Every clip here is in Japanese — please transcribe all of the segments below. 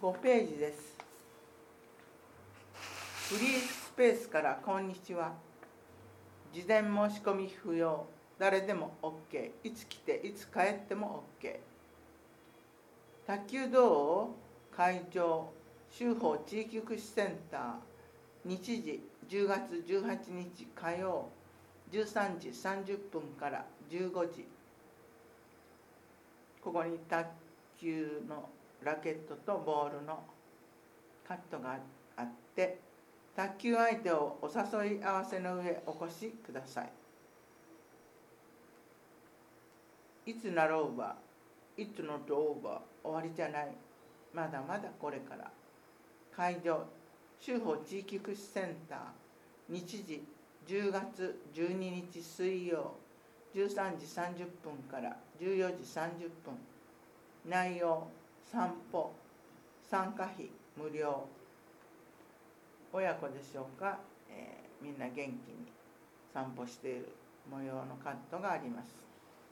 5ページです。フリースペースからこんにちは。事前申し込み不要。誰でも OK。いつ来ていつ帰っても OK。卓球道会場州法地域福祉センター、日時10月18日火曜13時30分から15時。ここに卓球のラケットとボールのカットがあって、卓球相手をお誘い合わせの上お越しください。いつなろうば、いつのとおうば終わりじゃない。まだまだこれから。会場、州法地域福祉センター、日時10月12日水曜、13時30分から14時30分。内容、散歩、参加費無料。親子でしょうか、みんな元気に散歩している模様のカットがあります。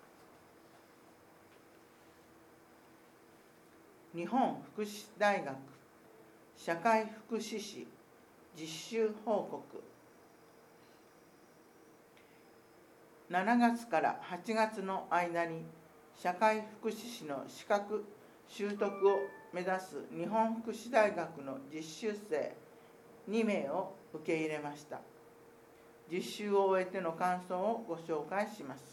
日本福祉大学社会福祉士実習報告。7月から8月の間に社会福祉士の資格習得を目指す日本福祉大学の実習生2名を受け入れました。実習を終えての感想をご紹介します。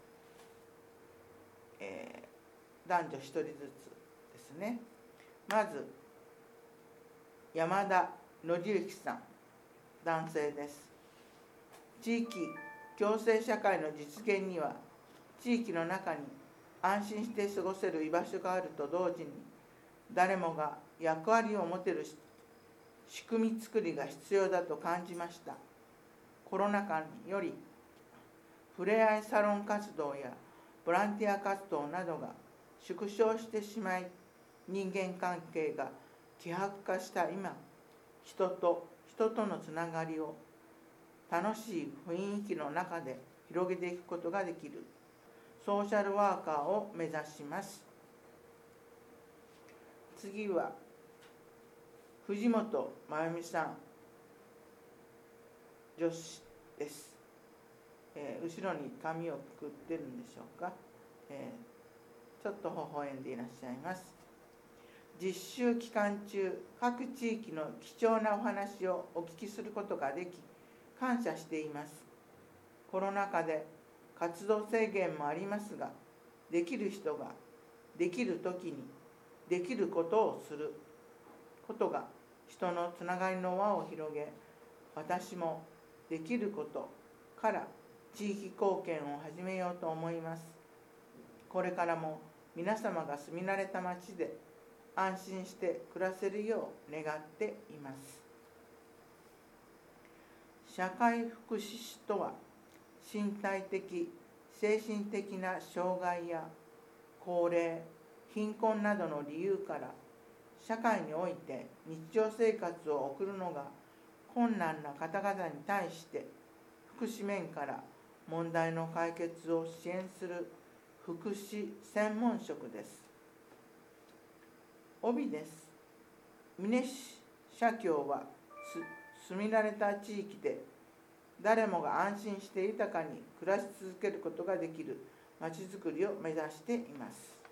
男女1人ずつですね。まず山田紀之さん、男性です。地域共生社会の実現には、地域の中に安心して過ごせる居場所があると同時に、誰もが役割を持てる仕組み作りが必要だと感じました。コロナ禍により、ふれあいサロン活動やボランティア活動などが縮小してしまい、人間関係が希薄化した今、人と人とのつながりを楽しい雰囲気の中で広げていくことができるソーシャルワーカーを目指します。次は藤本真由美さん、女子です。後ろに髪をくくってるんでしょうか。ちょっと微笑んでいらっしゃいます。実習期間中、各地域の貴重なお話をお聞きすることができ、感謝しています。コロナ禍で活動制限もありますが、できる人ができるときにできることをすることが人のつながりの輪を広げ、私もできることから地域貢献を始めようと思います。これからも皆様が住み慣れた町で安心して暮らせるよう願っています。社会福祉士とは、身体的・精神的な障害や高齢、貧困などの理由から社会において日常生活を送るのが困難な方々に対して福祉面から問題の解決を支援する福祉専門職です。帯です。美祢市社協は住み慣れた地域で誰もが安心して豊かに暮らし続けることができるまちづくりを目指しています。